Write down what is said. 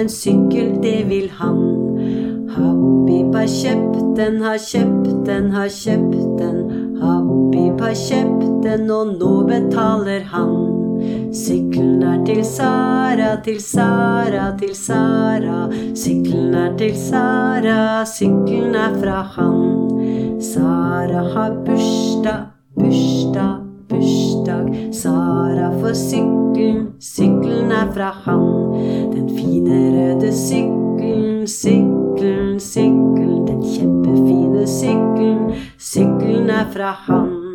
sykkel, det vil han. Habib har kjøpt den, har kjøpt den, har kjøpt den. Habib har kjøpt den, og nå betaler han. Sykkelen til Sara, til Sara, til Sara. Sykkelen til Sara, sykkelen fra han. Sara har bursdag, bursdag, bursdag. Sara får sykkelen, sykkelen fra han. Den fine røde sykkelen, sykkelen, sykkelen. Den kjempefine sykkelen, sykkelen fra han.